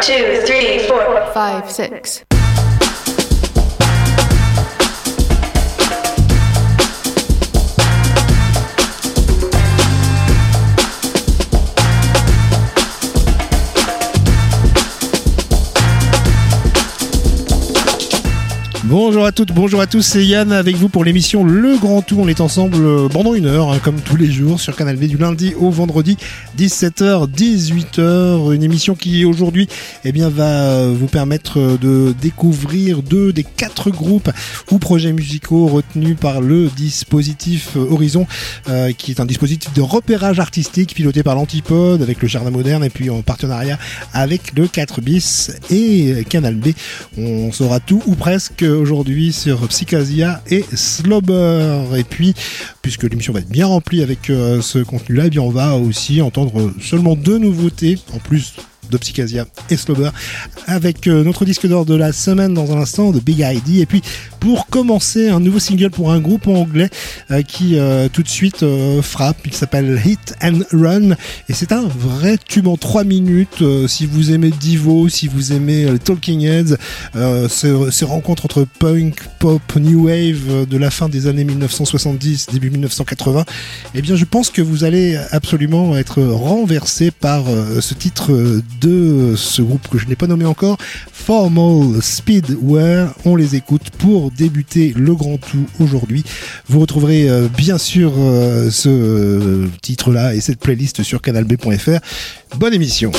2, 3, 4, 5, 6. Bonjour à toutes, bonjour à tous, c'est Yann avec vous pour l'émission Le Grand Tout. On est ensemble pendant une heure, comme tous les jours, sur Canal B du lundi au vendredi, 17h, 18h. Une émission qui aujourd'hui va vous permettre de découvrir 2 des 4 groupes ou projets musicaux retenus par le dispositif Horizon, qui est un dispositif de repérage artistique piloté par l'Antipode avec le Jardin Moderne et puis en partenariat avec le 4 bis et Canal B. On saura tout ou presque aujourd'hui sur Psychasia et Slobber. Et puis, puisque l'émission va être bien remplie avec ce contenu-là, on va aussi entendre seulement 2 nouveautés en plus de Psychasia et Slobber avec notre disque d'or de la semaine dans un instant de Big ID. Et puis pour commencer, un nouveau single pour un groupe anglais qui tout de suite frappe. Il s'appelle Hit and Run et c'est un vrai tube en 3 minutes. Si vous aimez Divo, si vous aimez Talking Heads, ces rencontres entre punk, pop, new wave de la fin des années 1970, début 1980, je pense que vous allez absolument être renversé par ce titre de ce groupe que je n'ai pas nommé encore, Formal Speedwear. On les écoute pour débuter le grand tout aujourd'hui. Vous retrouverez bien sûr ce titre-là et cette playlist sur canalb.fr. Bonne émission.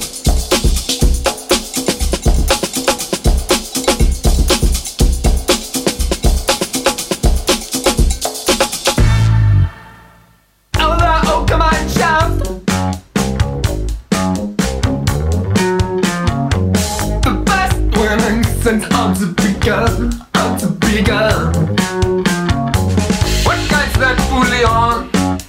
What guides that fully on?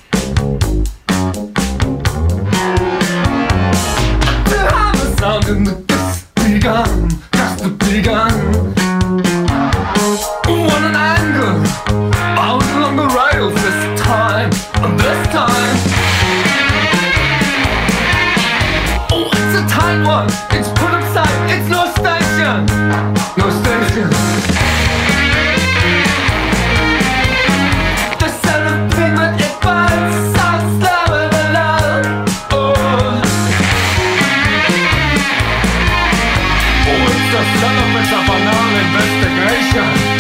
To have a sound in the just begun. What an angle, bound along the rails this time. Oh, it's a tight one, it's put upside, it's no station. The sound of pigment, it burns, sounds slower than love. Oh, it's the celebrant of an all investigation.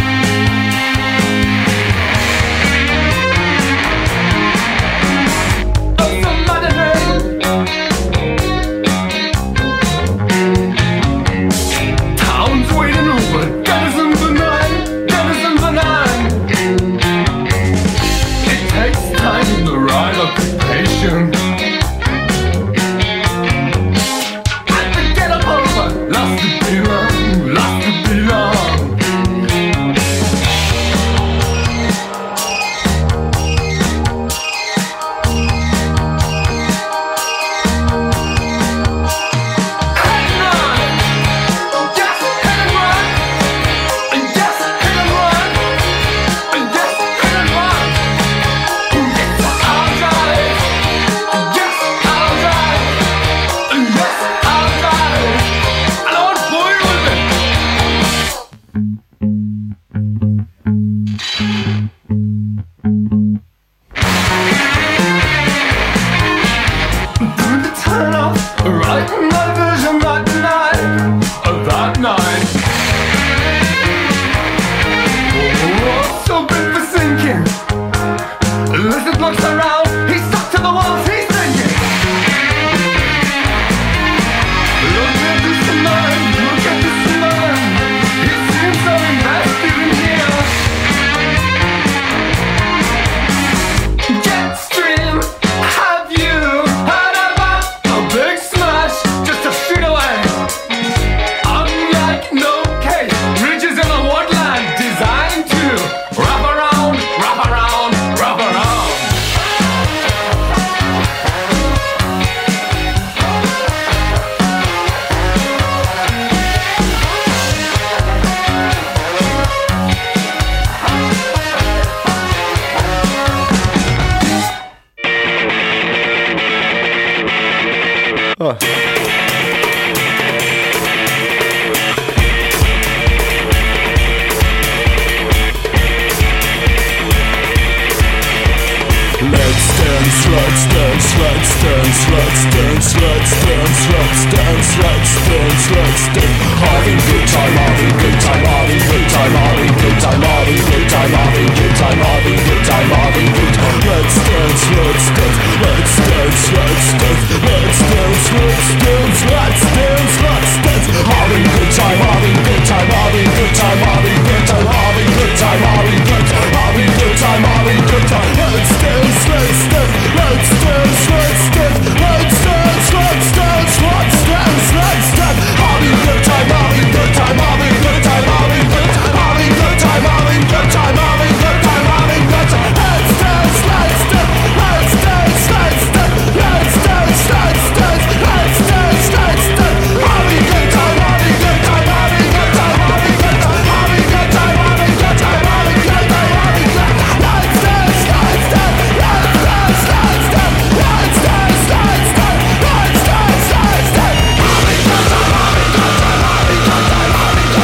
dance, let's dance, let's dance, let's dance, let's dance. Having good time, having good time, having good time, having good time, having good time, having good time, having good time, having good time. Let's dance, let's dance, let's dance, let's dance, let's dance, let's dance, let's dance, let's dance. Having good time, having good time, having good time, having good time, having good time, having good time, having good time, having good time. Let's dance, let's dance, let's dance, let's dance, let's dance, let's dance, let's dance, let's dance. Having good time, having good time, having good time, having good time, having good time, having good time, having good time, having good time. Let's dance, let's dance, let's dance, let's dance, let's dance, let's dance, let's dance, let's dance. Having good time, having good time, having good time, having good time, having good time, having good time, having good time, having good time. Let's dance, let's dance, let's dance, let's dance, let's dance, let's dance, let's dance, let's dance. Having good time, having good time, having good time, having good time, having good time, having good time, having good time, having good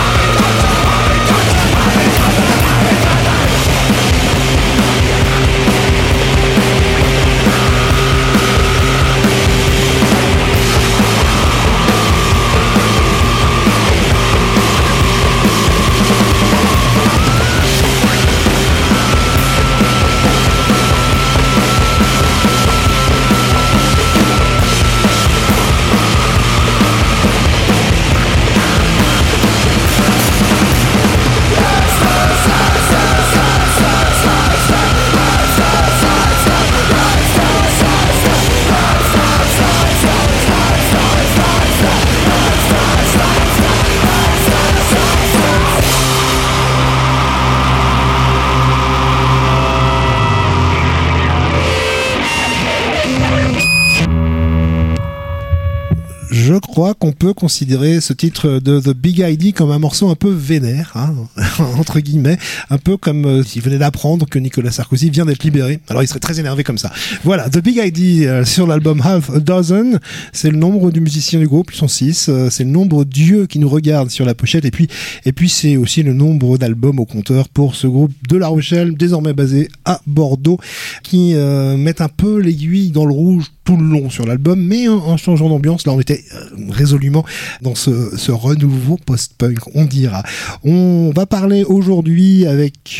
Je crois qu'on peut considérer ce titre de The Big ID comme un morceau un peu vénère, hein, entre guillemets, un peu comme s'il venait d'apprendre que Nicolas Sarkozy vient d'être libéré. Alors il serait très énervé comme ça. Voilà, The Big ID sur l'album Half a Dozen, c'est le nombre de musiciens du groupe, ils sont 6, c'est le nombre d'yeux qui nous regardent sur la pochette, et puis c'est aussi le nombre d'albums au compteur pour ce groupe de La Rochelle, désormais basé à Bordeaux, qui mettent un peu l'aiguille dans le rouge tout le long sur l'album, mais en changeant d'ambiance. Là on était résolument dans ce renouveau post-punk, on dira. On va parler aujourd'hui avec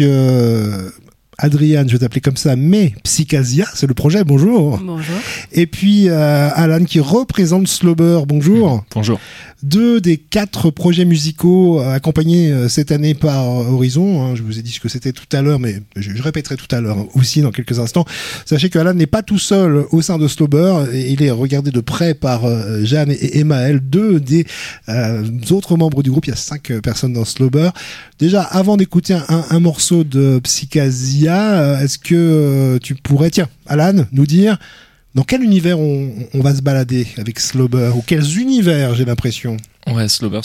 Adriane, je vais t'appeler comme ça, mais Psychasia, c'est le projet, bonjour. Bonjour. Et puis Alan qui représente Slobber, bonjour. Bonjour. 2 des 4 projets musicaux accompagnés cette année par Horizon, hein, je vous ai dit ce que c'était tout à l'heure, mais je répéterai tout à l'heure aussi dans quelques instants. Sachez que Alan n'est pas tout seul au sein de Slobber, et il est regardé de près par Jeanne et Emmaël, 2 des autres membres du groupe. Il y a 5 personnes dans Slobber. Déjà, avant d'écouter un morceau de Psychasia, est-ce que tu pourrais, tiens, Alan, nous dire dans quel univers on va se balader avec Slobber, ou quels univers, j'ai l'impression. Ouais, Slobber,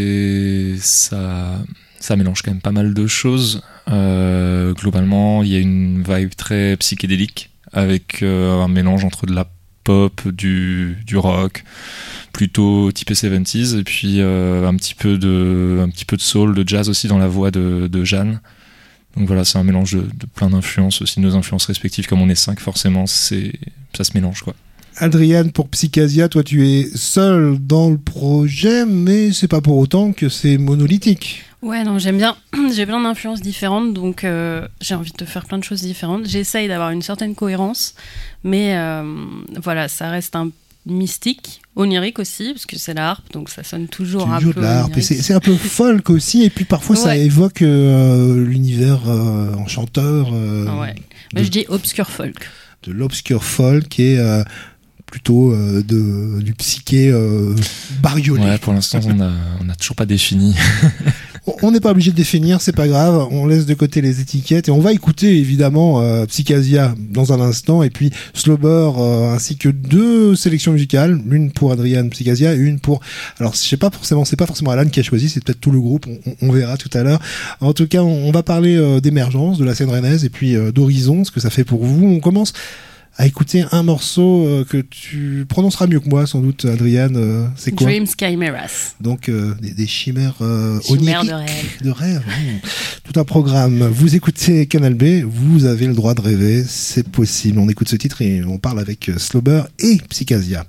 ça mélange quand même pas mal de choses. Globalement, il y a une vibe très psychédélique, avec un mélange entre de la pop, du rock, plutôt typé 70s, et puis un petit peu de soul, de jazz aussi dans la voix de Jeanne. Donc voilà, c'est un mélange de plein d'influences, aussi nos influences respectives, comme on est 5 forcément, ça se mélange quoi. Adriane, pour Psychasia, toi tu es seule dans le projet, mais c'est pas pour autant que c'est monolithique. Ouais, non, j'aime bien. J'ai plein d'influences différentes, donc j'ai envie de faire plein de choses différentes. J'essaye d'avoir une certaine cohérence, mais voilà, ça reste un mystique, onirique aussi, parce que c'est la harpe, donc ça sonne toujours un peu de la harpe, et onirique. c'est un peu folk aussi, et puis parfois ça évoque l'univers enchanteur. Ouais. Mais je dis obscure folk. De l'obscure folk et plutôt du psyché bariolé. Ouais, pour l'instant on a toujours pas défini. On n'est pas obligé de définir, c'est pas grave, on laisse de côté les étiquettes et on va écouter évidemment Psychasia dans un instant, et puis Slobber ainsi que 2 sélections musicales, l'une pour Adriane Psychasia et une pour, alors je sais pas forcément, c'est pas forcément Alan qui a choisi, c'est peut-être tout le groupe, on verra tout à l'heure. En tout cas on va parler d'émergence de la scène rennaise et puis d'Horizon, ce que ça fait pour vous. On commence à écouter un morceau que tu prononceras mieux que moi, sans doute, Adriane. C'est quoi? Dreams Chimeras. Donc des chimères Chimères oniriques, de rêve. Tout un programme. Vous écoutez Canal B, vous avez le droit de rêver, c'est possible. On écoute ce titre et on parle avec Slobber et Psychasia.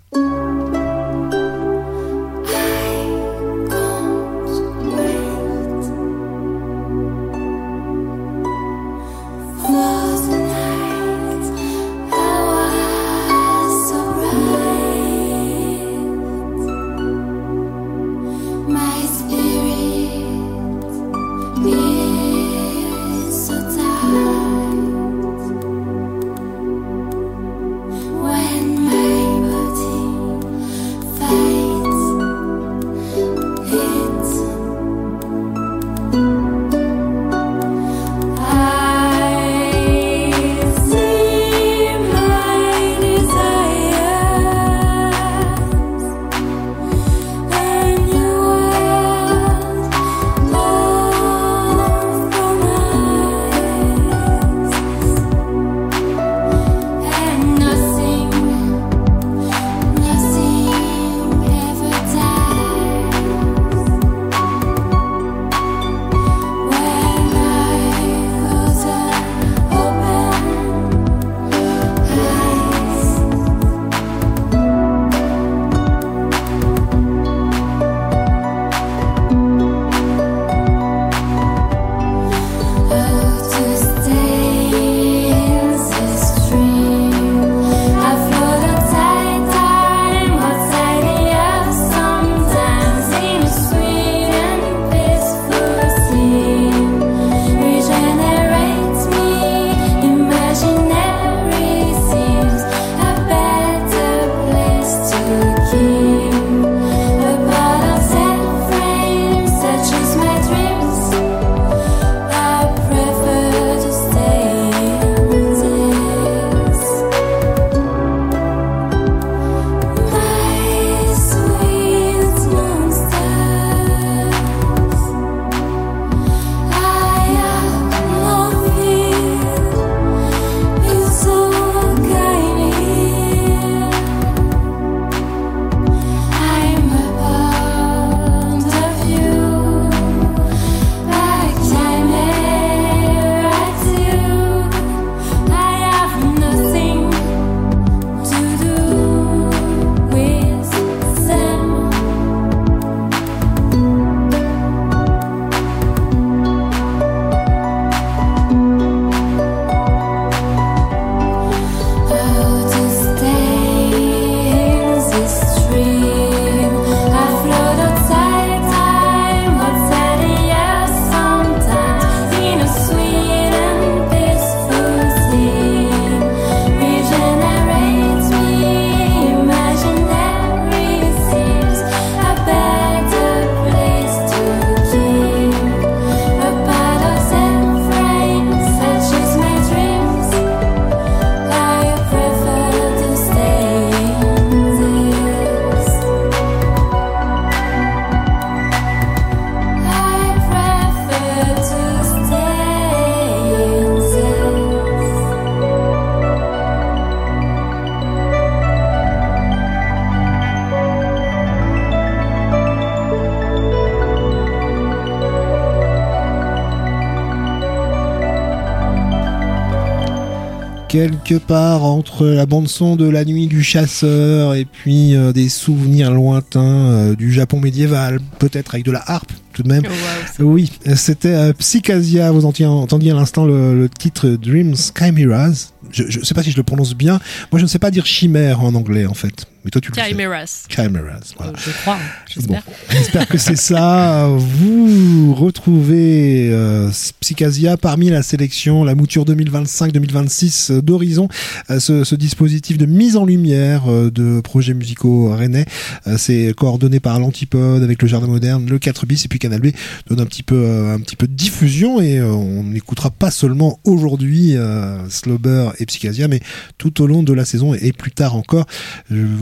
quelque part entre la bande-son de La Nuit du Chasseur et puis des souvenirs lointains du Japon médiéval, peut-être avec de la harpe tout de même. Oh, wow, oui, c'était Psychasia, vous entendiez à l'instant le titre Dreams Chimeras. Je sais pas si je le prononce bien. Moi, je ne sais pas dire chimère en anglais, en fait. Mais toi, tu le sais. Chimeras. Chimeras, voilà. Je crois, j'espère. Bon, j'espère que c'est ça. Vous retrouvez Psychasia parmi la sélection, la mouture 2025-2026 d'Horizon, ce dispositif de mise en lumière de projets musicaux rennais. C'est coordonné par l'Antipode avec le Jardin Moderne, le 4 bis et puis Canal B donne un petit peu de diffusion et on n'écoutera pas seulement aujourd'hui Slobber et Psychasia, mais tout au long de la saison et plus tard encore. Je vous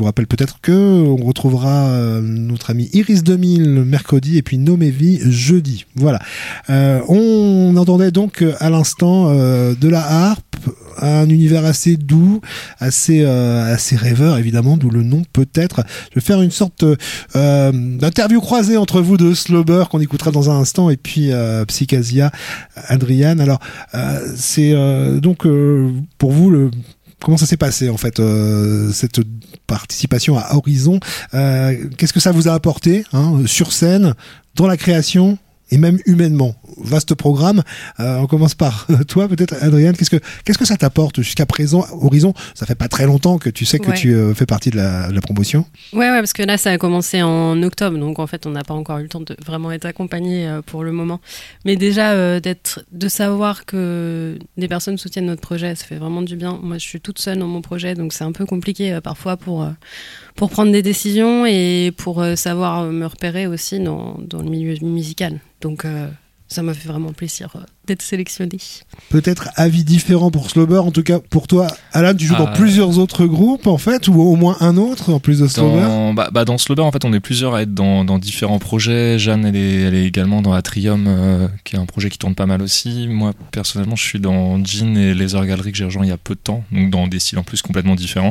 rappelle peut-être que on retrouvera notre ami Iris 2000 mercredi et puis Nomévi jeudi. Voilà. On entendait donc à l'instant de la harpe, un univers assez doux, assez rêveur évidemment, d'où le nom peut-être. Je vais faire une sorte d'interview croisée entre vous deux, Slobber qu'on écoutera dans un instant et puis Psychasia, Adrian. Alors c'est donc pour vous comment ça s'est passé en fait cette participation à Horizon, qu'est-ce que ça vous a apporté sur scène, dans la création et même humainement? Vaste programme. On commence par toi peut-être, Adrien. Qu'est-ce que ça t'apporte jusqu'à présent, Horizon? Ça fait pas très longtemps que tu sais que tu fais partie de la promotion. Ouais, parce que là ça a commencé en octobre, donc en fait on n'a pas encore eu le temps de vraiment être accompagné pour le moment. Mais déjà de savoir que des personnes soutiennent notre projet, ça fait vraiment du bien. Moi je suis toute seule dans mon projet, donc c'est un peu compliqué parfois pour prendre des décisions et pour savoir me repérer aussi dans le milieu musical. Donc ça m'a fait vraiment plaisir d'être sélectionnée. Peut-être avis différent pour Slobber, en tout cas pour toi, Alan, tu joues dans plusieurs autres groupes en fait, ou au moins un autre en plus de Slobber. Dans Slobber en fait on est plusieurs à être dans différents projets. Jeanne elle est également dans Atrium qui est un projet qui tourne pas mal aussi. Moi personnellement je suis dans Jean et Laser Gallery que j'ai rejoint il y a peu de temps, donc dans des styles en plus complètement différents.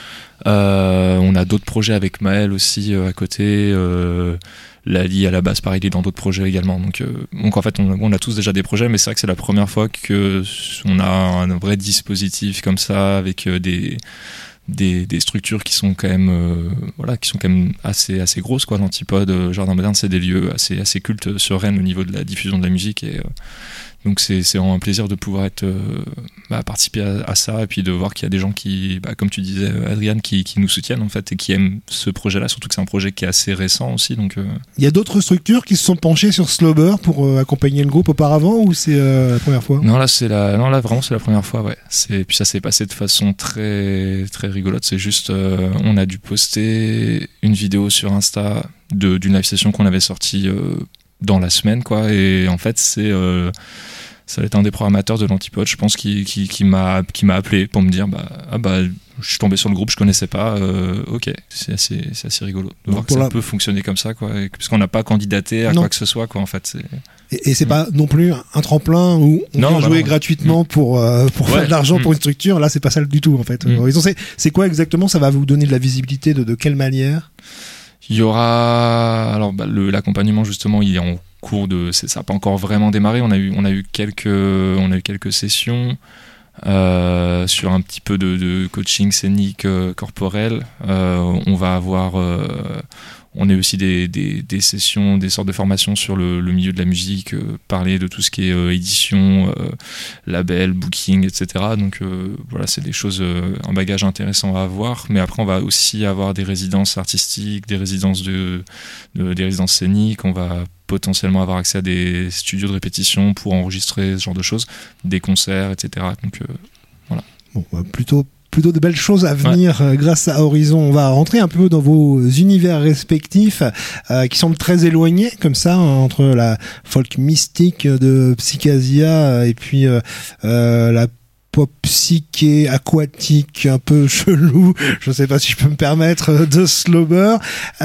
On a d'autres projets avec Maël aussi à côté. Lali à la base pareil, il est dans d'autres projets également, donc en fait on a tous déjà des projets, mais c'est vrai que c'est la première fois que on a un vrai dispositif comme ça avec des structures qui sont quand même assez grosses quoi. L'Antipode, Jardin Moderne, c'est des lieux assez cultes sur Rennes au niveau de la diffusion de la musique, et donc c'est vraiment un plaisir de pouvoir être participer à ça, et puis de voir qu'il y a des gens qui, comme tu disais Adrian, qui nous soutiennent en fait et qui aiment ce projet-là, surtout que c'est un projet qui est assez récent aussi. Donc il y a d'autres structures qui se sont penchées sur Slobber pour accompagner le groupe auparavant, ou c'est la première fois? Non, là vraiment c'est la première fois, ouais. Puis ça s'est passé de façon très très rigolote. C'est juste on a dû poster une vidéo sur Insta d'une live session qu'on avait sortie dans la semaine quoi, et en fait ça va être un des programmateurs de l'Antipode, je pense, qui m'a appelé pour me dire je suis tombé sur le groupe, je connaissais pas, ok, c'est assez rigolo de voir que ça peut fonctionner comme ça quoi, puisqu'on n'a pas candidaté à quoi que ce soit quoi en fait. Et c'est pas non plus un tremplin où on vient jouer gratuitement pour faire de l'argent pour une structure. Là c'est pas ça du tout en fait. C'est quoi exactement? Ça va vous donner de la visibilité de quelle manière? Il y aura l'accompagnement justement, il est en cours ça n'a pas encore vraiment démarré. On a eu quelques sessions sur un petit peu de coaching scénique corporel. On va avoir on a aussi des sessions, des sortes de formations sur le milieu de la musique, parler de tout ce qui est édition, label, booking, etc. Donc voilà, c'est des choses, un bagage intéressant à avoir. Mais après, on va aussi avoir des résidences artistiques, des résidences des résidences scéniques. On va potentiellement avoir accès à des studios de répétition pour enregistrer ce genre de choses, des concerts, etc. Donc voilà. Bon, plutôt de belles choses à venir grâce à Horizon. On va rentrer un peu dans vos univers respectifs qui semblent très éloignés comme ça, entre la folk mystique de Psychasia et puis la pop psyché aquatique un peu chelou, je sais pas si je peux me permettre, de Slobber.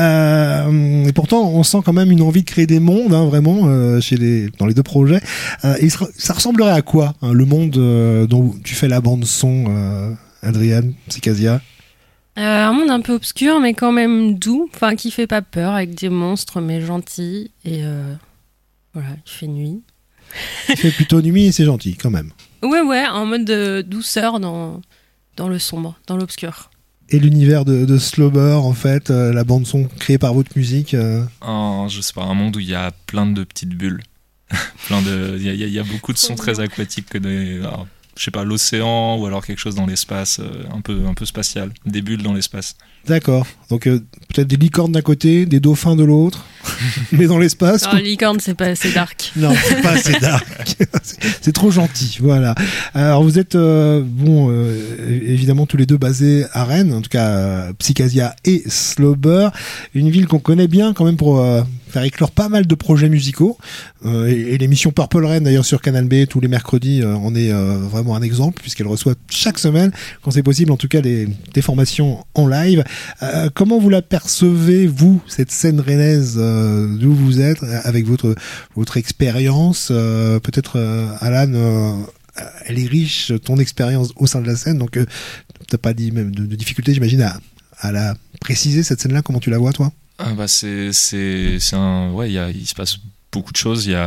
Et pourtant on sent quand même une envie de créer des mondes vraiment dans les deux projets. Et ça ressemblerait à quoi le monde dont tu fais la bande son, Adrian, Psychasia? Un monde un peu obscur mais quand même doux, enfin qui fait pas peur, avec des monstres mais gentils, et voilà, il fait nuit. Il fait plutôt nuit et c'est gentil quand même. Ouais, en mode de douceur dans le sombre, dans l'obscur. Et l'univers de Slobber, en fait, la bande son créée par votre musique je sais pas, un monde où il y a plein de petites bulles. Il y a beaucoup de sons très aquatiques, je sais pas, l'océan, ou alors quelque chose dans l'espace, un peu spatial, des bulles dans l'espace. D'accord, donc peut-être des licornes d'un côté, des dauphins de l'autre, mais dans l'espace. Non, licorne, c'est pas assez dark. Non, c'est pas assez dark. C'est trop gentil, voilà. Alors vous êtes, évidemment tous les deux basés à Rennes, en tout cas Psychasia et Slobber, une ville qu'on connaît bien quand même pour faire éclore pas mal de projets musicaux. Et l'émission Purple Rain, d'ailleurs, sur Canal B, tous les mercredis, en est vraiment un exemple, puisqu'elle reçoit chaque semaine, quand c'est possible, en tout cas, des formations en live. Comment vous la percevez, vous, cette scène rennaise, d'où vous êtes, avec votre expérience? Peut-être, Alan, elle est riche, ton expérience au sein de la scène, donc t'as pas dit même de difficulté, j'imagine, à la préciser, cette scène-là. Comment tu la vois, toi? C'est un, ouais, il se passe beaucoup de choses. Il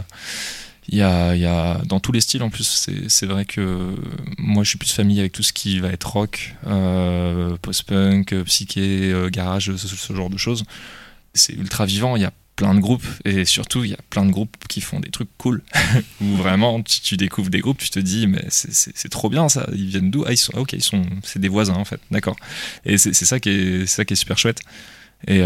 y a dans tous les styles. En plus, c'est vrai que moi, je suis plus familier avec tout ce qui va être rock, post-punk, psyché, garage, ce genre de choses. C'est ultra vivant. Il y a plein de groupes, et surtout il y a plein de groupes qui font des trucs cool où vraiment tu découvres des groupes, tu te dis mais c'est trop bien ça, ils viennent d'où? C'est des voisins en fait, d'accord. Et c'est ça qui est super chouette. Et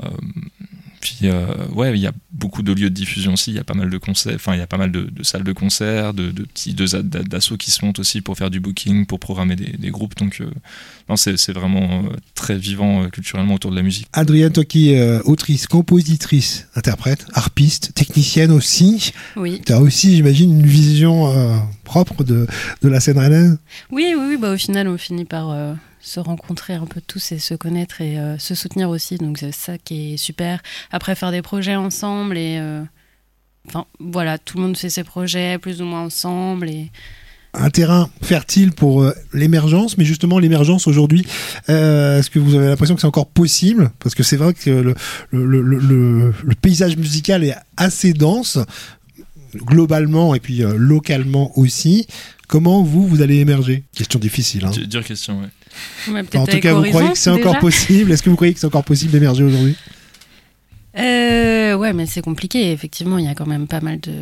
puis ouais, il y a beaucoup de lieux de diffusion aussi, il y a pas mal de concerts, enfin il y a pas mal de salles de concert, de petits d'assos qui se montent aussi pour faire du booking, pour programmer des groupes. Donc non, c'est vraiment très vivant culturellement autour de la musique. Adrienne, toi qui es autrice, compositrice, interprète, harpiste, technicienne aussi, Oui. tu as aussi, j'imagine, une vision propre de la scène rennaise. Oui, au final, on finit par se rencontrer un peu tous et se connaître et se soutenir aussi. Donc c'est ça qui est super. Après, faire des projets ensemble et... Enfin, voilà, tout le monde fait ses projets plus ou moins ensemble et... Un terrain fertile pour l'émergence, mais justement l'émergence aujourd'hui, est-ce que vous avez l'impression que c'est encore possible? Parce que c'est vrai que le paysage musical est assez dense, globalement et puis localement aussi. Comment vous allez émerger? Question difficile. Hein. Dure question, ouais. Ouais, En tout cas, vous croyez que c'est encore possible? Est-ce que vous croyez que c'est encore possible d'émerger aujourd'hui? Ouais, mais c'est compliqué. Effectivement, il y a quand même pas mal de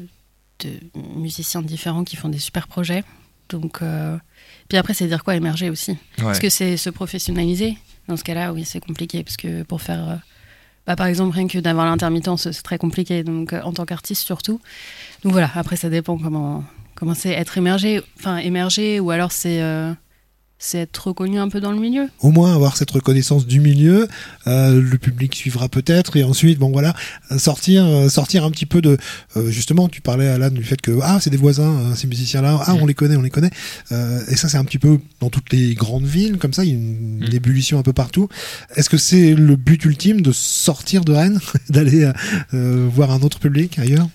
musiciens différents qui font des super projets. Donc, puis après, c'est dire quoi émerger aussi? Parce que c'est se professionnaliser. Dans ce cas-là, oui, c'est compliqué. Parce que pour faire, par exemple, rien que d'avoir l'intermittence, c'est très compliqué. Donc, en tant qu'artiste surtout. Donc voilà, après, ça dépend comment c'est être émergé. Enfin, émerger, ou alors c'est être reconnu un peu dans le milieu. Au moins avoir cette reconnaissance du milieu, le public suivra peut-être, et ensuite, bon voilà, sortir un petit peu de... justement, tu parlais, Alan, du fait que c'est des voisins, ces musiciens-là, on les connaît. Et ça, c'est un petit peu dans toutes les grandes villes, comme ça, il y a une ébullition un peu partout. Est-ce que c'est le but ultime de sortir de Rennes, d'aller voir un autre public ailleurs?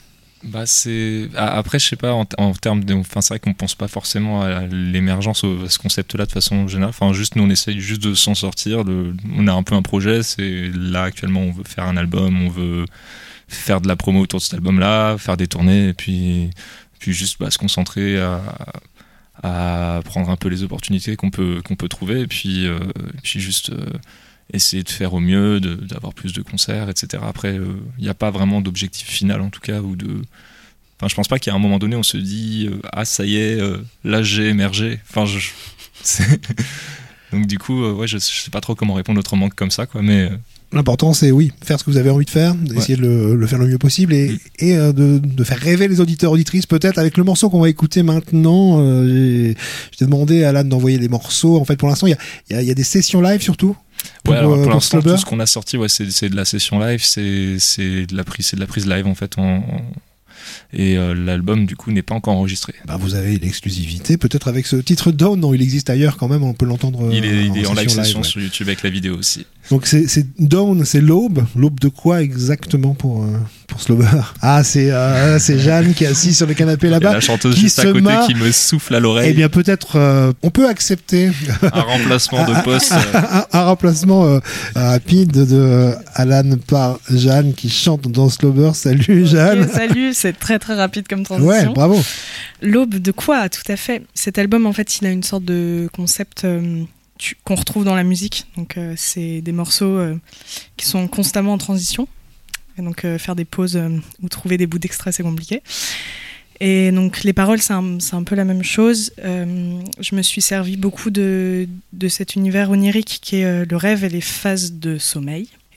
Après, je sais pas, en termes de... Enfin, c'est vrai qu'on pense pas forcément à l'émergence, à ce concept-là de façon générale. Enfin, juste, nous, on essaye juste de s'en sortir. On a un peu un projet. C'est là, actuellement, on veut faire un album, on veut faire de la promo autour de cet album-là, faire des tournées, et puis juste se concentrer à prendre un peu les opportunités qu'on peut trouver, et puis juste... essayer de faire au mieux, d'avoir plus de concerts, etc. Après, il n'y a pas vraiment d'objectif final, en tout cas, Enfin, je pense pas qu'à un moment donné, on se dit ça y est, là j'ai émergé. Enfin, donc du coup, je sais pas trop comment répondre autrement que comme ça, quoi, mais... L'important, c'est faire ce que vous avez envie de faire, d'essayer de le faire le mieux possible et de faire rêver les auditeurs, auditrices, peut-être avec le morceau qu'on va écouter maintenant. Je t'ai demandé, Alan, d'envoyer des morceaux. En fait, pour l'instant, il y a des sessions live surtout. Pour l'instant, tout ce qu'on a sorti, c'est de la session live, c'est de la prise live en fait. Et l'album du coup n'est pas encore enregistré. Vous avez l'exclusivité peut-être avec ce titre Down. Non, il existe ailleurs quand même, on peut l'entendre. Il est en live session live, sur YouTube avec la vidéo aussi. Donc c'est Down, c'est l'aube de quoi exactement pour Slober? C'est Jeanne qui est assise sur le canapé là-bas. Et la chanteuse juste à côté qui me souffle à l'oreille. Eh bien peut-être on peut accepter un remplacement de poste. un remplacement rapide de Alan par Jeanne qui chante dans Slober. Salut Jeanne. Salut, c'est très très rapide comme transition. Ouais, bravo. L'aube de quoi? Tout à fait. Cet album, en fait, il a une sorte de concept qu'on retrouve dans la musique. Donc, c'est des morceaux qui sont constamment en transition. Et donc, faire des pauses ou trouver des bouts d'extrait, c'est compliqué. Et donc, les paroles, c'est un peu la même chose. Je me suis servi beaucoup de cet univers onirique qui est le rêve et les phases de sommeil.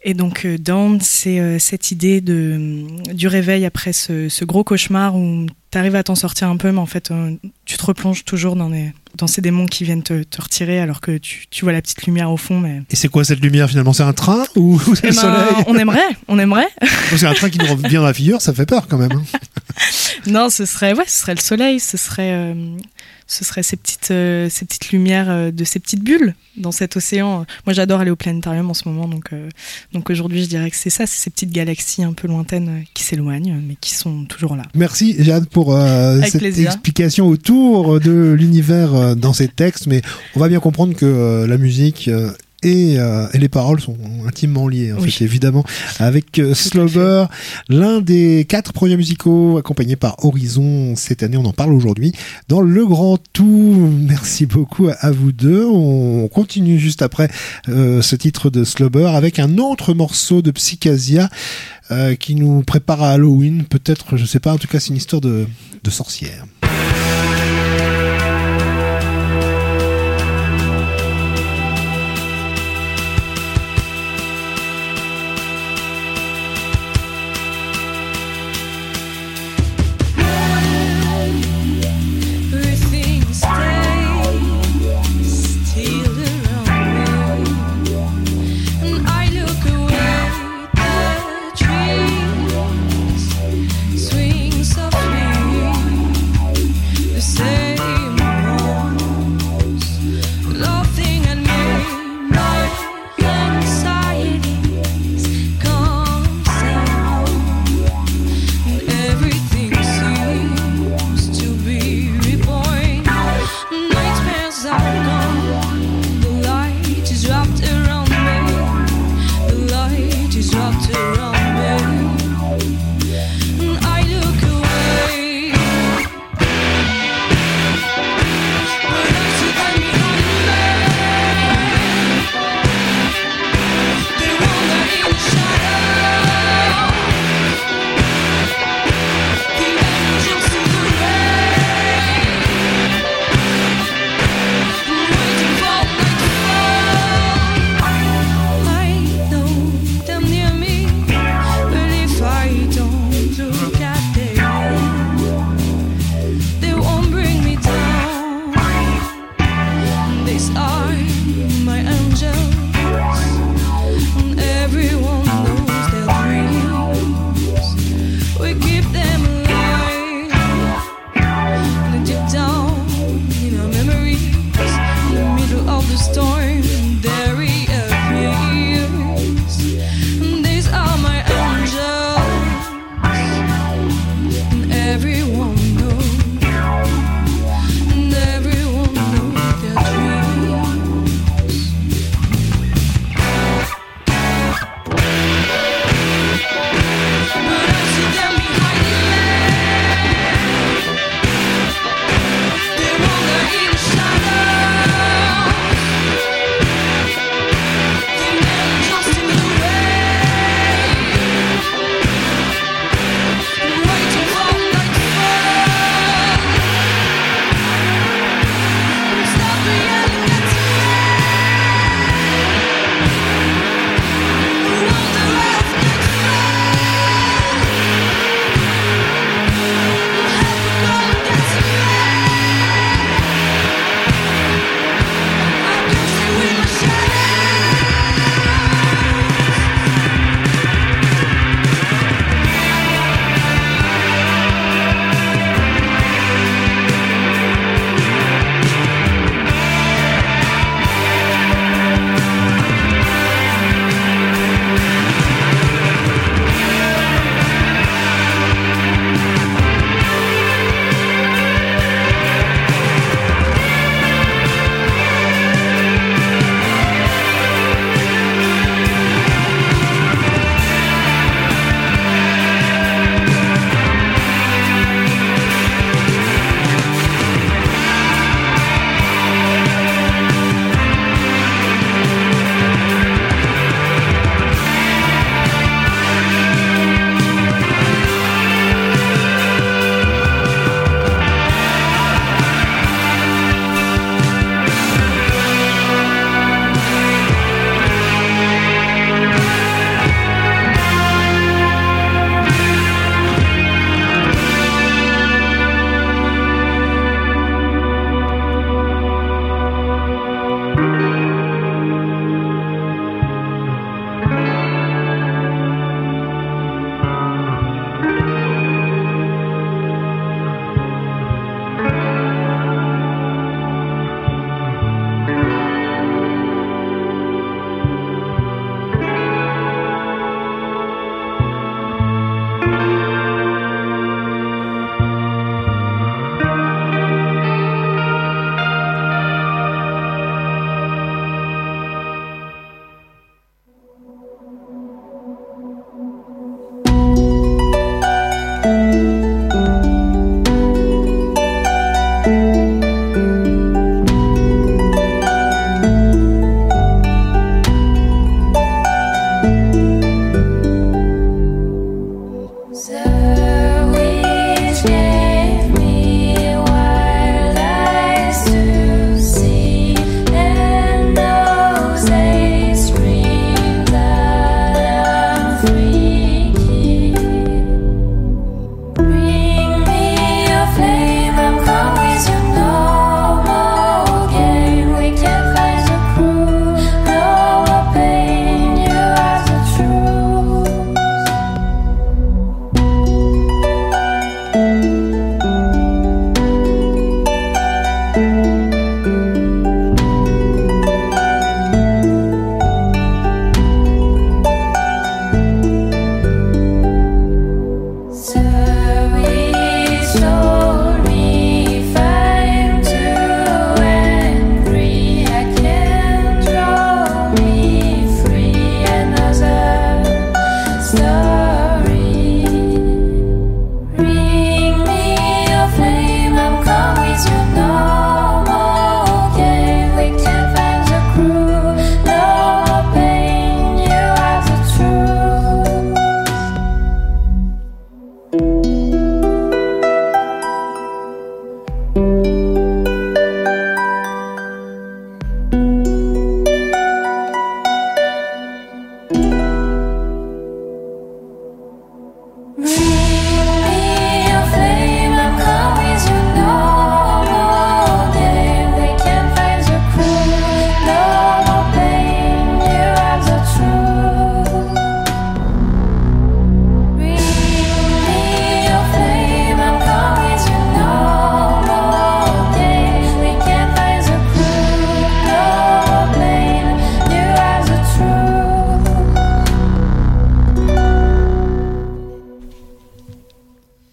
Et donc Dawn, c'est cette idée du réveil après ce gros cauchemar où t'arrives à t'en sortir un peu, mais en fait tu te replonges toujours dans ces démons qui viennent te retirer alors que tu vois la petite lumière au fond. Mais... Et c'est quoi cette lumière finalement? C'est un train ou c'est le soleil? On aimerait. C'est un train qui nous revient dans la figure, ça fait peur quand même. Non, ce serait le soleil, ce serait ces petites lumières de ces petites bulles dans cet océan. Moi, j'adore aller au planétarium en ce moment, donc aujourd'hui, je dirais que c'est ça, c'est ces petites galaxies un peu lointaines qui s'éloignent, mais qui sont toujours là. Merci Jeanne pour cette explication autour de l'univers dans ces textes, mais on va bien comprendre que la musique et les paroles sont intimement liées, en fait, évidemment, avec Slobber, l'un des 4 projets musicaux accompagnés par Horizon cette année. On en parle aujourd'hui dans Le Grand Tout. Merci beaucoup à vous deux. On continue juste après ce titre de Slobber avec un autre morceau de Psychasia qui nous prépare à Halloween. Peut-être, je sais pas, en tout cas, c'est une histoire de sorcière. Swing softly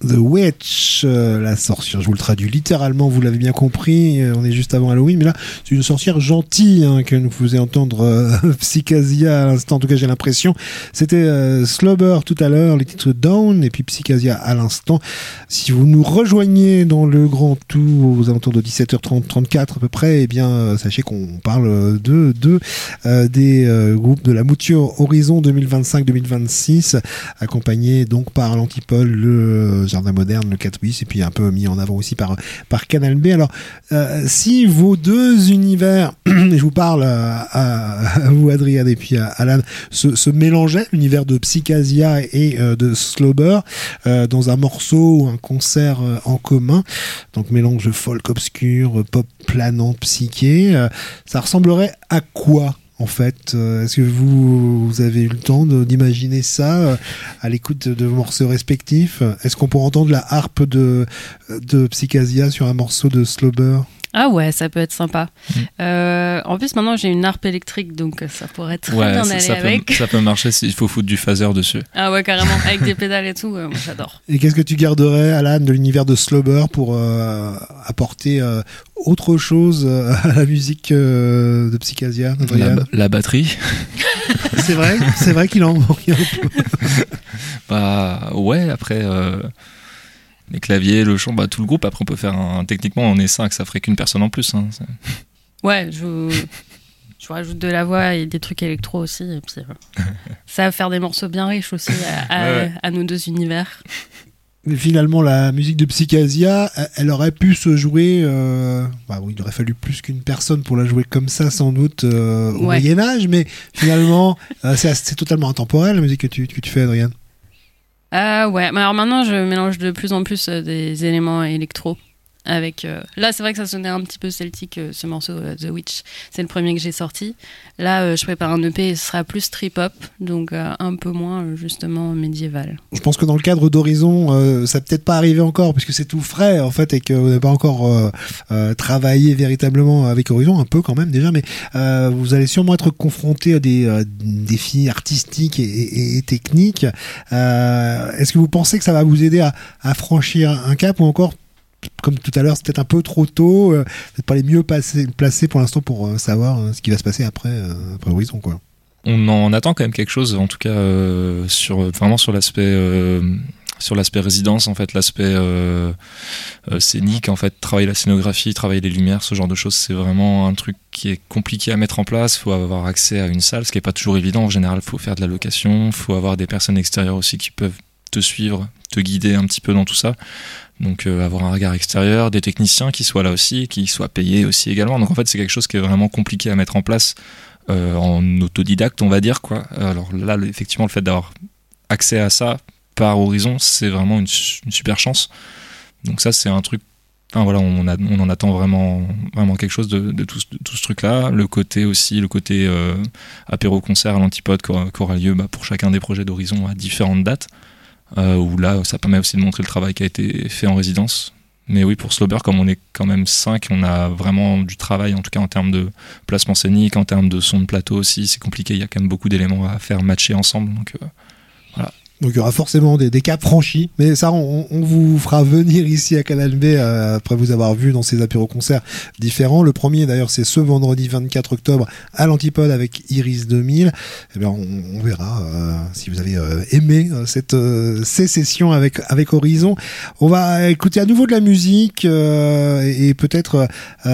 The Witch, la sorcière. Je vous le traduis littéralement, vous l'avez bien compris. On est juste avant Halloween, mais là, c'est une sorcière gentille que nous faisait entendre Psychasia à l'instant. En tout cas, j'ai l'impression. C'était Slobber tout à l'heure, les titres Down, et puis Psychasia à l'instant. Si vous nous rejoignez dans le grand tout aux alentours de 17h34 à peu près, eh bien, sachez qu'on parle des groupes de la mouture Horizon 2025-2026, accompagné donc par l'Antipole, le Jardin Moderne, le 4bis, et puis un peu mis en avant aussi par Canal B. Alors, si vos deux univers, et je vous parle à vous, Adrien, et puis à Alan, se mélangeaient, l'univers de Psychasia et de Slobber, dans un morceau ou un concert en commun, donc mélange folk obscur, pop planant, psyché, ça ressemblerait à quoi? En fait, est-ce que vous avez eu le temps d'imaginer ça à l'écoute de vos morceaux respectifs? Est-ce qu'on pourrait entendre la harpe de Psychasia sur un morceau de Slobber? Ah ouais, ça peut être sympa. En plus, maintenant, j'ai une harpe électrique, donc ça pourrait très bien aller avec. Ça peut marcher s'il faut foutre du phaser dessus. Ah ouais, carrément, avec des pédales et tout, moi j'adore. Et qu'est-ce que tu garderais, Alan, de l'univers de Slobber pour apporter autre chose à la musique de Psychasia? La batterie. C'est vrai qu'il en manque un peu. Bah ouais, après... les claviers, le chant, tout le groupe. Après, on peut faire techniquement, on est 5, ça ferait qu'une personne en plus. Hein. Ouais, je rajoute de la voix et des trucs électro aussi. Et puis, ça va faire des morceaux bien riches aussi à nos deux univers. Mais finalement, la musique de Psychasia, elle aurait pu se jouer... il aurait fallu plus qu'une personne pour la jouer comme ça, sans doute, au Moyen-Âge. Mais finalement, c'est totalement intemporel, la musique que tu fais, Adrien. Ouais, mais alors maintenant je mélange de plus en plus des éléments électro avec là c'est vrai que ça sonnait un petit peu celtique ce morceau The Witch, c'est le premier que j'ai sorti. Là je prépare un EP et ce sera plus trip hop, donc un peu moins justement médiéval. Je pense que dans le cadre d'Horizon ça peut-être pas arrivé encore puisque c'est tout frais en fait et qu'on n'a pas encore travaillé véritablement avec Horizon, un peu quand même déjà, mais vous allez sûrement être confronté à des défis artistiques et techniques. Est-ce que vous pensez que ça va vous aider à franchir un cap, ou encore comme tout à l'heure, c'est peut-être un peu trop tôt, peut-être pas les mieux placés pour l'instant pour savoir ce qui va se passer après Horizon, quoi. On en attend quand même quelque chose, en tout cas vraiment sur l'aspect résidence, en fait, l'aspect scénique, en fait, travailler la scénographie, travailler les lumières, ce genre de choses, c'est vraiment un truc qui est compliqué à mettre en place. Il faut avoir accès à une salle, ce qui n'est pas toujours évident. En général, il faut faire de la location, il faut avoir des personnes extérieures aussi qui peuvent te suivre, te guider un petit peu dans tout ça. Donc avoir un regard extérieur, des techniciens qui soient là aussi, qui soient payés aussi également. Donc en fait, c'est quelque chose qui est vraiment compliqué à mettre en place en autodidacte, on va dire, quoi. Alors là, effectivement, le fait d'avoir accès à ça par Horizon, c'est vraiment une super chance. Donc ça, c'est un truc... Enfin, voilà, on en attend vraiment quelque chose de tout ce truc-là. Le côté apéro-concert à l'Antipode qui aura lieu pour chacun des projets d'Horizon à différentes dates. Où là, ça permet aussi de montrer le travail qui a été fait en résidence. Mais oui, pour Slobber, comme on est quand même 5, on a vraiment du travail, en tout cas en termes de placement scénique, en termes de son de plateau aussi. C'est compliqué, il y a quand même beaucoup d'éléments à faire matcher ensemble. Donc voilà. Donc il y aura forcément des caps franchis, mais ça on vous fera venir ici à Canal B après vous avoir vu dans ces apéro-concerts différents. Le premier d'ailleurs c'est ce vendredi 24 octobre à l'Antipode avec Iris 2000. Eh bien on verra si vous avez aimé ces sessions avec Horizon. On va écouter à nouveau de la musique et peut-être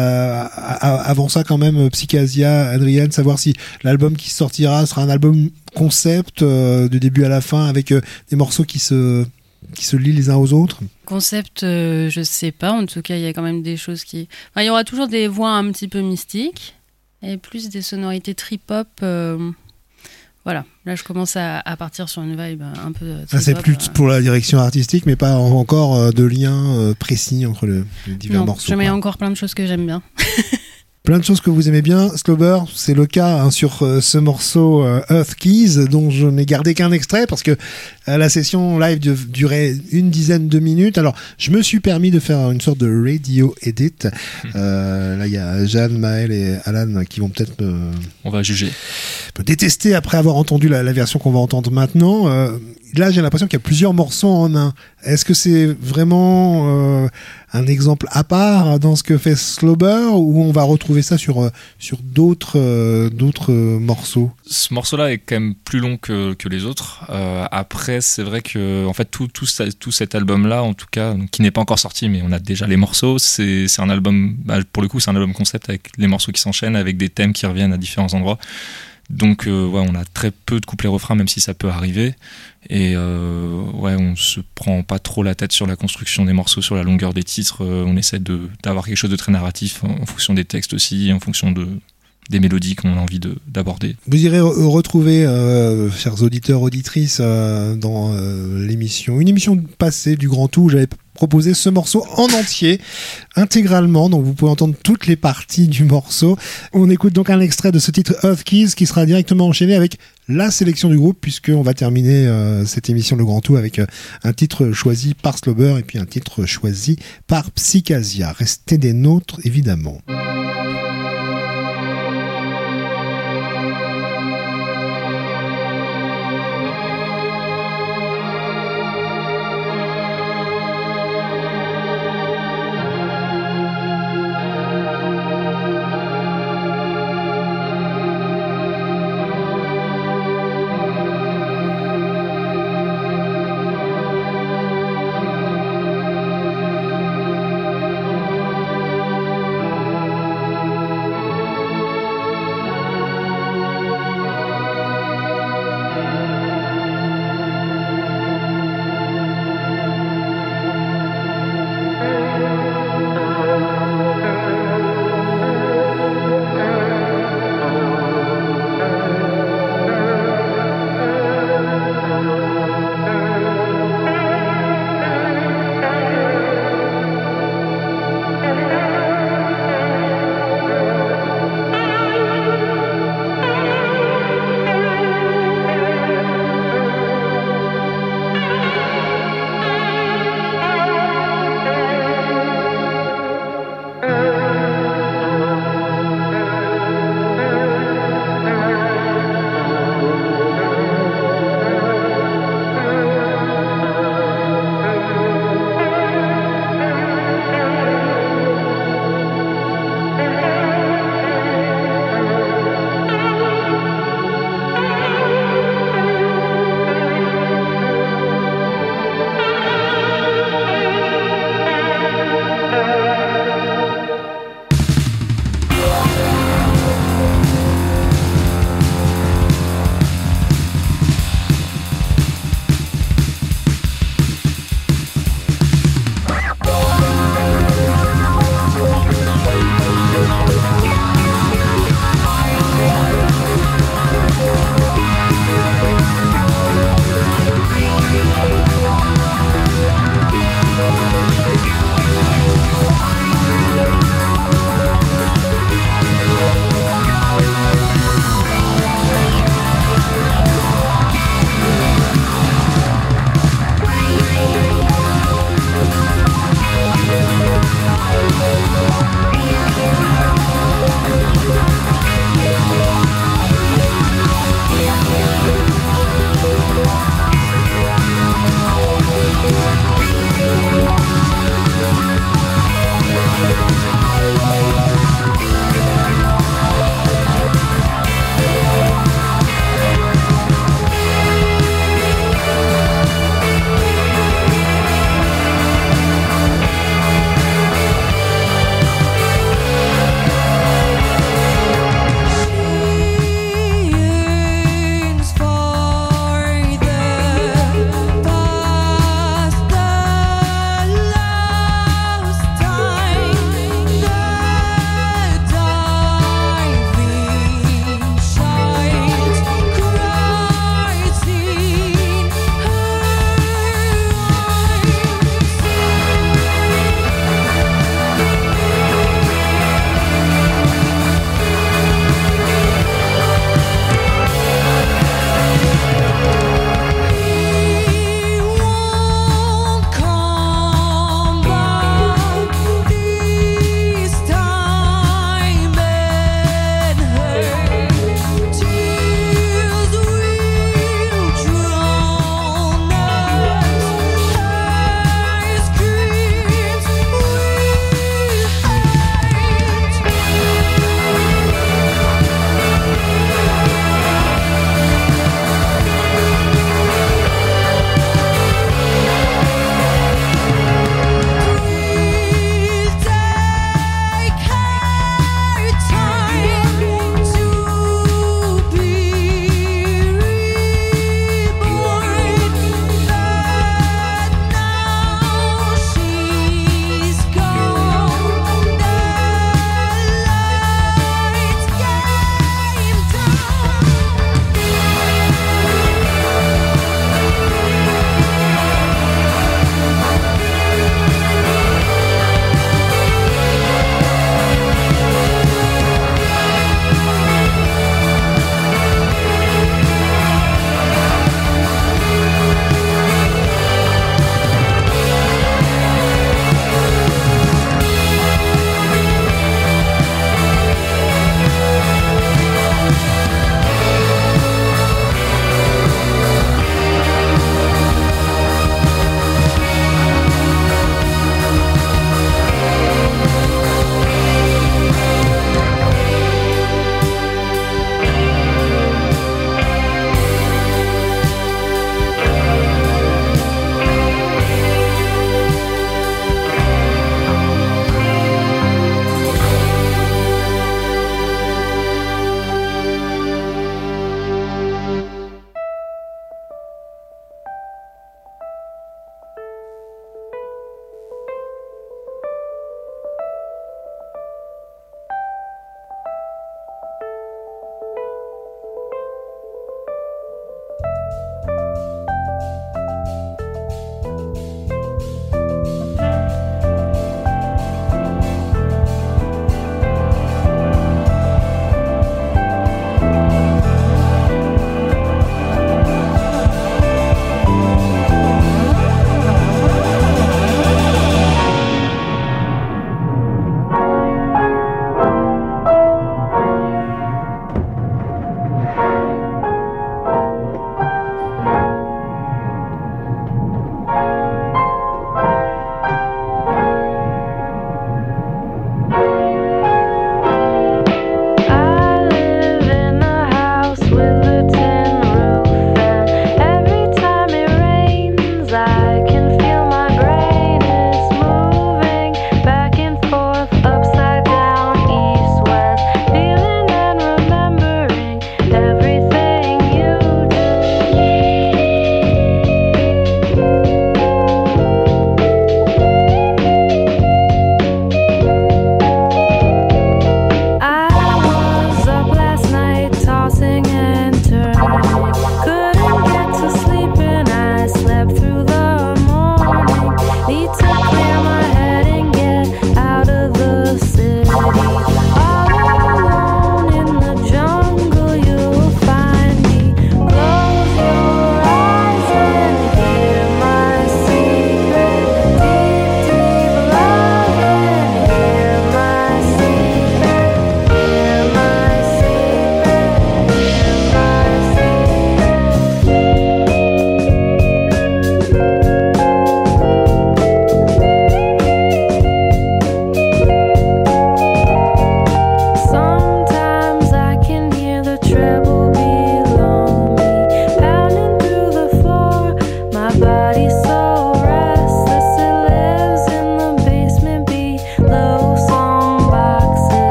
avant ça quand même Psychasia, Adrien, savoir si l'album qui sortira sera un album concept du début à la fin avec des morceaux qui se lient les uns aux autres. Concept, je sais pas. En tout cas, il y a quand même des choses qui... Enfin, il y aura toujours des voix un petit peu mystiques et plus des sonorités trip-hop. Voilà, là je commence à partir sur une vibe un peu trip-hop. Ça, c'est plus pour la direction artistique, mais pas encore de lien précis entre les divers morceaux. Je mets encore plein de choses que j'aime bien. Plein de choses que vous aimez bien, Slobber, c'est le cas sur ce morceau Earth Keys, dont je n'ai gardé qu'un extrait parce que la session live durait une dizaine de minutes. Alors, je me suis permis de faire une sorte de radio edit. Là, il y a Jeanne, Maël et Alan qui vont peut-être on va juger. Me détester après avoir entendu la version qu'on va entendre maintenant. là, j'ai l'impression qu'il y a plusieurs morceaux en un. Est-ce que c'est vraiment un exemple à part dans ce que fait Slobber, ou on va retrouver ça sur d'autres morceaux? Ce morceau-là est quand même plus long que les autres. Après, c'est vrai que en fait tout cet album-là, en tout cas, qui n'est pas encore sorti, mais on a déjà les morceaux. C'est un album, pour le coup, c'est un album concept avec les morceaux qui s'enchaînent, avec des thèmes qui reviennent à différents endroits. Donc on a très peu de couplets-refrains, même si ça peut arriver. Et on se prend pas trop la tête sur la construction des morceaux, sur la longueur des titres. On essaie d'avoir quelque chose de très narratif en fonction des textes aussi, en fonction des mélodies qu'on a envie d'aborder. Vous irez retrouver, chers auditeurs, auditrices, dans une émission passée du Grand Tout, où j'avais proposé ce morceau en entier, intégralement, donc vous pouvez entendre toutes les parties du morceau. On écoute donc un extrait de ce titre Earth Keys, qui sera directement enchaîné avec la sélection du groupe, puisqu'on va terminer cette émission Le Grand Tout avec un titre choisi par Slobber et puis un titre choisi par Psychasia. Restez des nôtres, évidemment.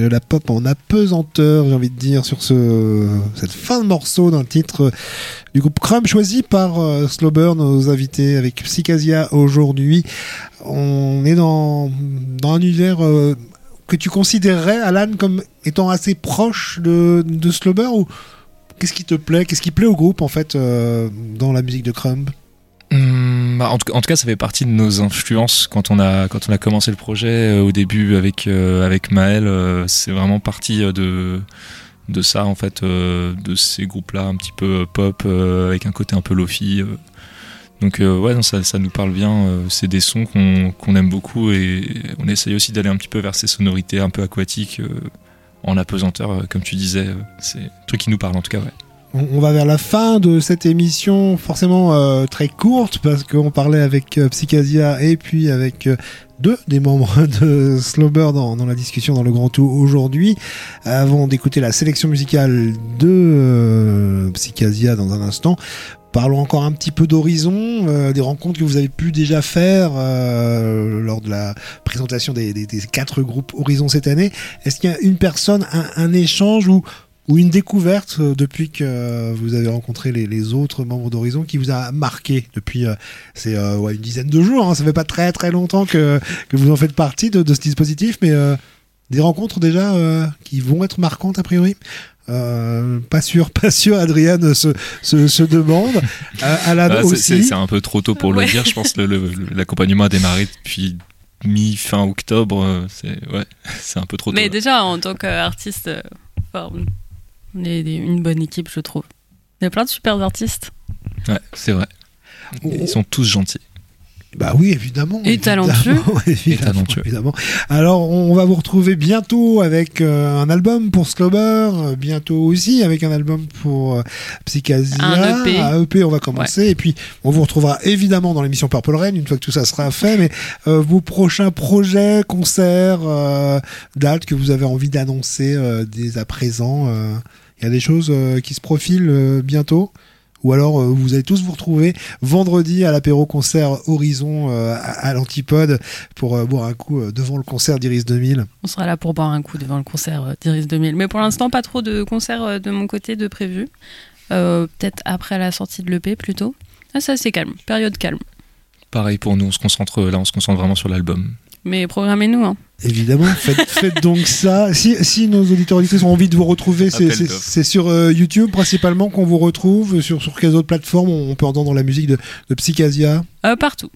la pop en apesanteur, j'ai envie de dire, sur cette fin de morceau d'un titre du groupe Crumb, choisi par Slowbur, nos invités avec Psychasia aujourd'hui. On est dans un univers que tu considérerais, Alan, comme étant assez proche de Slowbur, ou qu'est-ce qui te plaît, qu'est-ce qui plaît au groupe en fait dans la musique de Crumb? En tout cas, ça fait partie de nos influences quand on a commencé le projet au début avec Maël. C'est vraiment parti de ça en fait, de ces groupes-là un petit peu pop avec un côté un peu lo-fi. Donc ouais, non, ça nous parle bien. C'est des sons qu'on aime beaucoup et on essaye aussi d'aller un petit peu vers ces sonorités un peu aquatiques en apesanteur, comme tu disais. C'est un truc qui nous parle en tout cas, ouais. On va vers la fin de cette émission, forcément très courte, parce qu'on parlait avec Psychasia et puis avec deux des membres de Slowbur dans la discussion dans le Grand Tout aujourd'hui. Avant d'écouter la sélection musicale de Psychasia dans un instant, parlons encore un petit peu d'Horizon, des rencontres que vous avez pu déjà faire lors de la présentation des 4 groupes Horizon cette année. Est-ce qu'il y a une personne, un échange ou une découverte depuis que vous avez rencontré les autres membres d'Horizon qui vous a marqué depuis une dizaine de jours, hein, ça fait pas très très longtemps que vous en faites partie de ce dispositif, mais des rencontres déjà qui vont être marquantes a priori? Pas sûr, Adriane se demande. Alan aussi. C'est un peu trop tôt pour le dire, je pense que l'accompagnement a démarré depuis mi-fin octobre, c'est un peu trop tôt. Mais déjà, en tant qu'artiste, on est une bonne équipe, je trouve. Il y a plein de super artistes. Ouais, c'est vrai. Ils sont tous gentils. Bah oui, évidemment. Et talentueux. Évidemment. Alors, on va vous retrouver bientôt avec un album pour Slowbur, bientôt aussi avec un album pour Psychasia. Un EP, on va commencer. Ouais. Et puis, on vous retrouvera évidemment dans l'émission Purple Rain, une fois que tout ça sera fait. Mais vos prochains projets, concerts, dates que vous avez envie d'annoncer dès à présent, il y a des choses qui se profilent bientôt? Ou alors vous allez tous vous retrouver vendredi à l'apéro concert Horizon à l'Antipode pour boire un coup devant le concert d'Iris 2000. On sera là pour boire un coup devant le concert d'Iris 2000. Mais pour l'instant, pas trop de concerts de mon côté de prévu. Peut-être après la sortie de l'EP plutôt. Ah, ça c'est calme, période calme. Pareil pour nous, on se concentre vraiment sur l'album. Mais programmez-nous, hein. Évidemment, faites donc ça. Si nos auditeurs auditrices ont envie de vous retrouver, c'est sur YouTube principalement qu'on vous retrouve. Sur quelles autres plateformes on peut entendre la musique de Psychasia? Partout.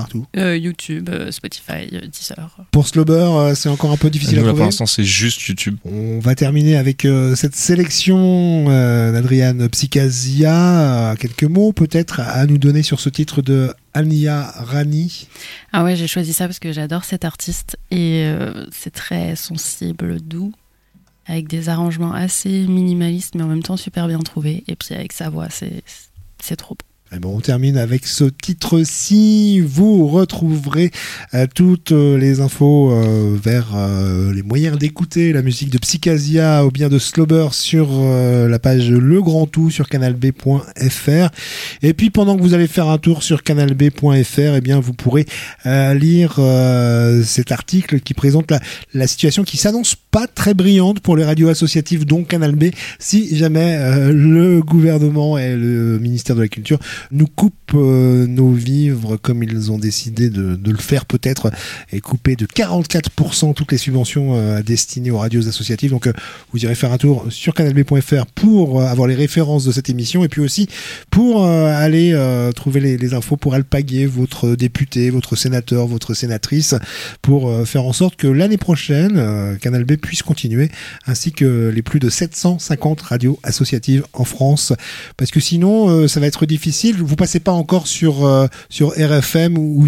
YouTube, Spotify, Deezer. Pour Slowbur, c'est encore un peu difficile à trouver. Pour l'instant, c'est juste YouTube. On va terminer avec cette sélection d'Adriane Psychasia. Quelques mots peut-être à nous donner sur ce titre de Ania Rani. Ah ouais, j'ai choisi ça parce que j'adore cet artiste et c'est très sensible, doux, avec des arrangements assez minimalistes mais en même temps super bien trouvés. Et puis avec sa voix, c'est trop beau. Et bon, on termine avec ce titre-ci. Vous retrouverez toutes les infos vers les moyens d'écouter la musique de Psychasia ou bien de Slowbur sur la page Le Grand Tout sur canalb.fr. Et puis pendant que vous allez faire un tour sur canalb.fr, eh bien vous pourrez lire cet article qui présente la situation qui s'annonce pas très brillante pour les radios associatives, dont Canal B, si jamais le gouvernement et le ministère de la Culture nous coupent nos vivres comme ils ont décidé de le faire peut-être, et couper de 44% toutes les subventions destinées aux radios associatives. Donc vous irez faire un tour sur canalb.fr pour avoir les références de cette émission, et puis aussi pour aller trouver les infos pour alpaguer votre député, votre sénateur, votre sénatrice, pour faire en sorte que l'année prochaine Canal B puisse continuer, ainsi que les plus de 750 radios associatives en France, parce que sinon ça va être difficile. Vous passez pas encore sur RFM ou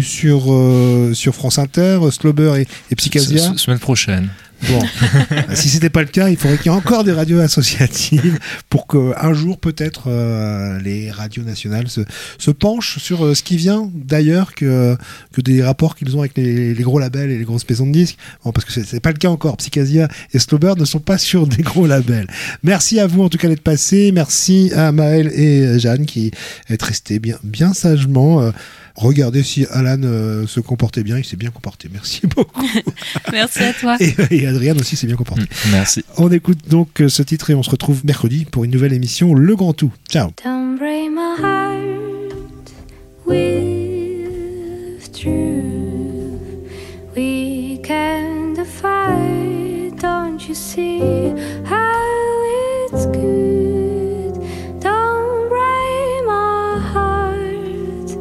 sur France Inter, Slowbur et Psychasia. Semaine prochaine. Bon, si c'était pas le cas, il faudrait qu'il y ait encore des radios associatives pour qu'un jour peut-être les radios nationales se penchent sur ce qui vient d'ailleurs que des rapports qu'ils ont avec les gros labels et les grosses maisons de disques. Bon, parce que c'est pas le cas encore. Psychasia et Slowbur ne sont pas sur des gros labels. Merci à vous en tout cas d'être passés. Merci à Maël et Jeanne qui est restés bien sagement Regardez si Alan se comportait bien, il s'est bien comporté. Merci beaucoup. Merci à toi. Et Adrien aussi s'est bien comporté. Merci. On écoute donc ce titre et on se retrouve mercredi pour une nouvelle émission Le Grand Tout. Ciao. Don't break my heart with truth. We can defy, don't you see how it's good? Don't break my heart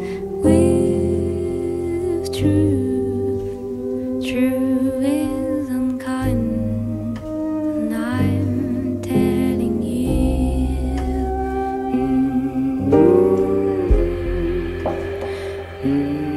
with truth. True is unkind, and I'm telling you. Mm-hmm.